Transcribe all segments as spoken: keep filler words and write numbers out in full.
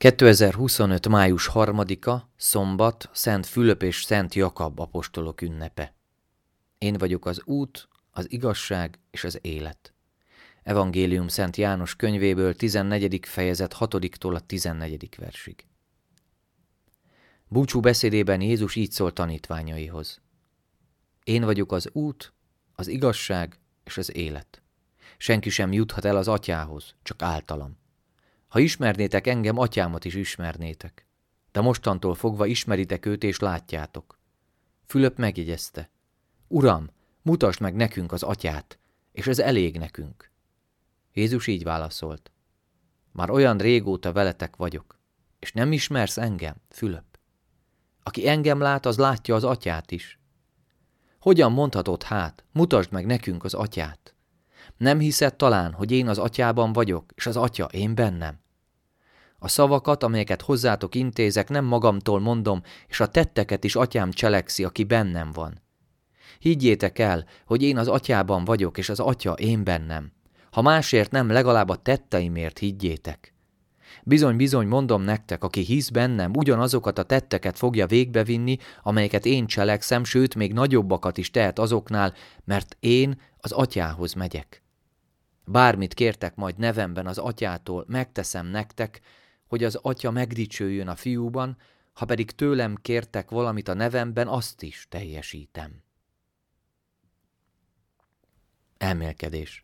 kétezer-huszonöt. május harmadika, szombat, Szent Fülöp és Szent Jakab apostolok ünnepe. Én vagyok az út, az igazság és az élet. Evangélium Szent János könyvéből, tizennegyedik fejezet, hatodiktól a tizennegyedik versig. Búcsú beszédében Jézus így szólt tanítványaihoz. Én vagyok az út, az igazság és az élet. Senki sem juthat el az atyához, csak általam. Ha ismernétek engem, atyámat is ismernétek. De mostantól fogva ismeritek őt és látjátok. Fülöp megjegyezte. Uram, mutasd meg nekünk az atyát, és ez elég nekünk. Jézus így válaszolt. Már olyan régóta veletek vagyok, és nem ismersz engem, Fülöp? Aki engem lát, az látja az atyát is. Hogyan mondhatod hát, mutasd meg nekünk az atyát? Nem hiszed talán, hogy én az atyában vagyok, és az atya én bennem? A szavakat, amelyeket hozzátok intézek, nem magamtól mondom, és a tetteket is atyám cselekszi, aki bennem van. Higgyétek el, hogy én az atyában vagyok, és az atya én bennem. Ha másért nem, legalább a tetteimért higgyétek. Bizony-bizony mondom nektek, aki hisz bennem, ugyanazokat a tetteket fogja végbevinni, amelyeket én cselekszem, sőt, még nagyobbakat is tehet azoknál, mert én az atyához megyek. Bármit kértek majd nevemben az atyától, megteszem nektek, hogy az atya megdicsőjön a fiúban, ha pedig tőlem kértek valamit a nevemben, azt is teljesítem. Elmélkedés.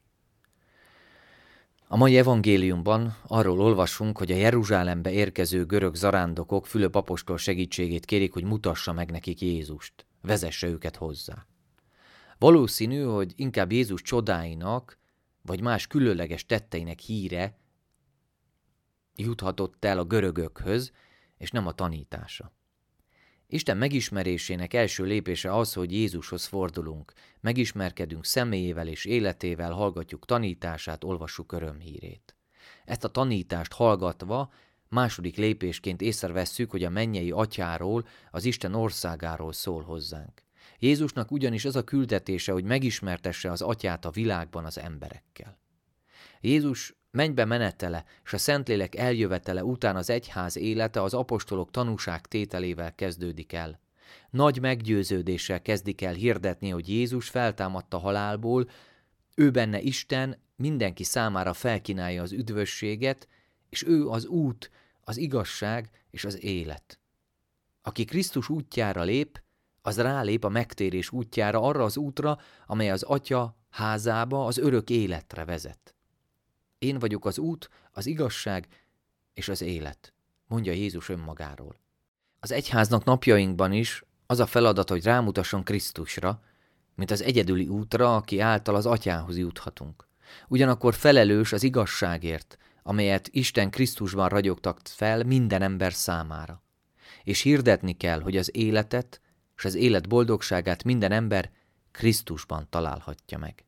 A mai evangéliumban arról olvasunk, hogy a Jeruzsálembe érkező görög zarándokok Fülöp apostol segítségét kérik, hogy mutassa meg nekik Jézust, vezesse őket hozzá. Valószínű, hogy inkább Jézus csodáinak, vagy más különleges tetteinek híre juthatott el a görögökhöz, és nem a tanítása. Isten megismerésének első lépése az, hogy Jézushoz fordulunk, megismerkedünk személyével és életével, hallgatjuk tanítását, olvassuk örömhírét. Ezt a tanítást hallgatva második lépésként észrevesszük, hogy a mennyei atyáról, az Isten országáról szól hozzánk. Jézusnak ugyanis az a küldetése, hogy megismertesse az atyát a világban az emberekkel. Jézus mennybe menetele és a Szentlélek eljövetele után az egyház élete az apostolok tanúságtételével kezdődik el. Nagy meggyőződéssel kezdik el hirdetni, hogy Jézus feltámadta halálból, ő benne Isten mindenki számára felkínálja az üdvösséget, és ő az út, az igazság és az élet. Aki Krisztus útjára lép, az rálép a megtérés útjára, arra az útra, amely az Atya házába, az örök életre vezet. Én vagyok az út, az igazság és az élet, mondja Jézus önmagáról. Az egyháznak napjainkban is az a feladat, hogy rámutasson Krisztusra, mint az egyedüli útra, aki által az atyához juthatunk. Ugyanakkor felelős az igazságért, amelyet Isten Krisztusban ragyogtat fel minden ember számára. És hirdetni kell, hogy az életet és az élet boldogságát minden ember Krisztusban találhatja meg.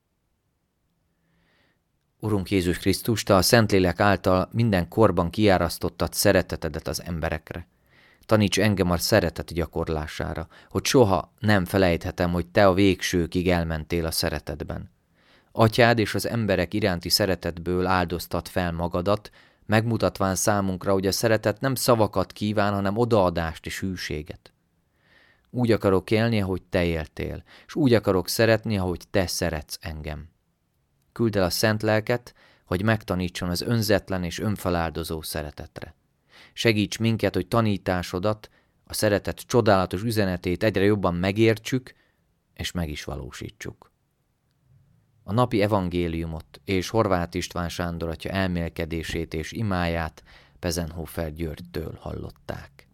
Urunk Jézus Krisztus, Te a Szentlélek által minden korban kiárasztottad szeretetedet az emberekre. Taníts engem a szeretet gyakorlására, hogy soha nem felejthetem, hogy Te a végsőkig elmentél a szeretetben. Atyád és az emberek iránti szeretetből áldoztad fel magadat, megmutatván számunkra, hogy a szeretet nem szavakat kíván, hanem odaadást és hűséget. Úgy akarok élni, ahogy Te éltél, és úgy akarok szeretni, ahogy Te szeretsz engem. Küldd el a szent lelket, hogy megtanítson az önzetlen és önfeláldozó szeretetre. Segíts minket, hogy tanításodat, a szeretet csodálatos üzenetét egyre jobban megértsük, és meg is valósítsuk. A napi evangéliumot és Horváth István Sándor atya elmélkedését és imáját Pezenhofer Györgytől hallották.